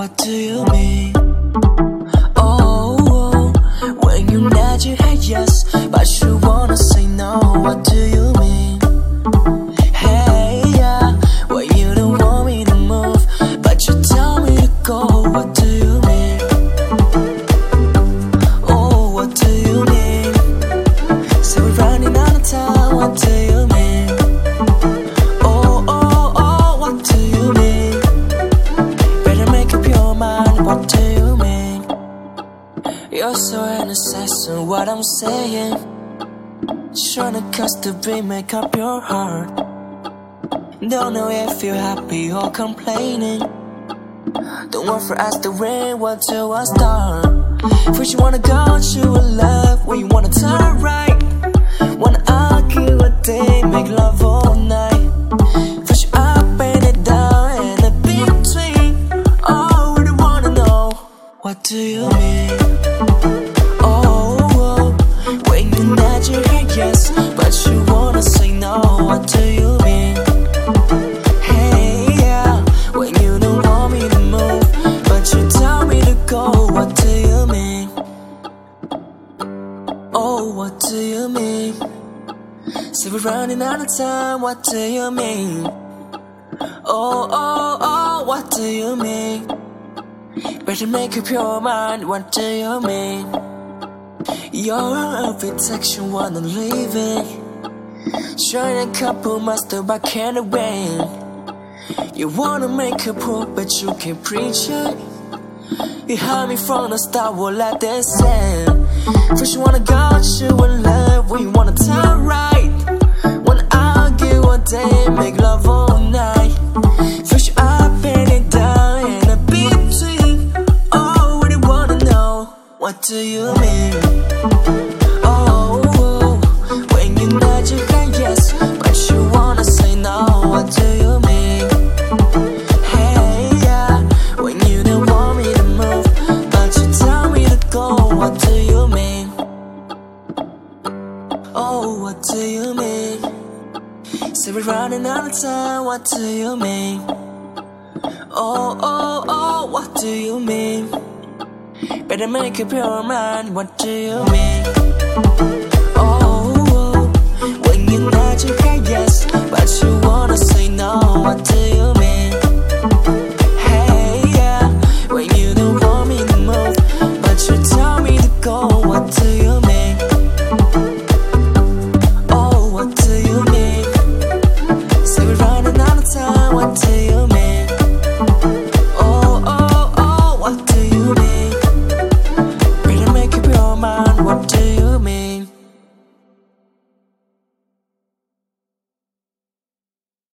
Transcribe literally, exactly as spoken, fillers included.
What do you mean? Oh, oh, when you nod your head yes, but you wanna say no. What do you mean? Hey, yeah, when you don't want me to move, but you tell me to go. What do you mean? Oh, what do you mean? Say we're running out of time. What do you mean? Oh, oh, oh, what do you mean? Better make up your mind. What do you mean? You're so innocent, what I'm saying. Trying to cuss the beat, make up your heart. Don't know if you're happy or complaining. Don't want for us to rain, what do I start? First you wanna go to a love where you wanna turn right. Wanna argue a day, make love all night. First you up and it down and a between. Oh, really wanna know, what do you mean? Oh, oh, when you nod your head yes, but you wanna say no. What do you mean? Hey, yeah, when you don't want me to move, but you tell me to go. What do you mean? Oh, what do you mean? Say we're running out of time. What do you mean? Oh, oh, oh, what do you mean? Better make up your mind. What do you mean? You're a protection, wanna leave it. Trying a couple master, but can't win. You wanna make a proof, but you can't preach it. You heard me from the start, well let this end. First you wanna go to a love where you wanna turn right. Wanna argue all day, make love all night. First you up and it down and a between. Oh, really wanna know, what do you mean? Oh, oh, when you nod your head yes, but you wanna say no. What do you mean? Hey, yeah, when you don't want me to move, but you tell me to go. What do you mean? Oh, what do you mean? Say we're running out of time. What do you mean? Oh, oh, oh, what do you mean? Better make up your mind. What do you mean? Oh, oh, when you nod your head yes, but you wanna say no. What do you mean? Hey, yeah, when you don't want me to move, but you tell me to go. What do you mean? Oh, what do you mean? Say we're running out of time. What do you mean? Oh, oh, oh, what do you mean? Better make up your mind. What do you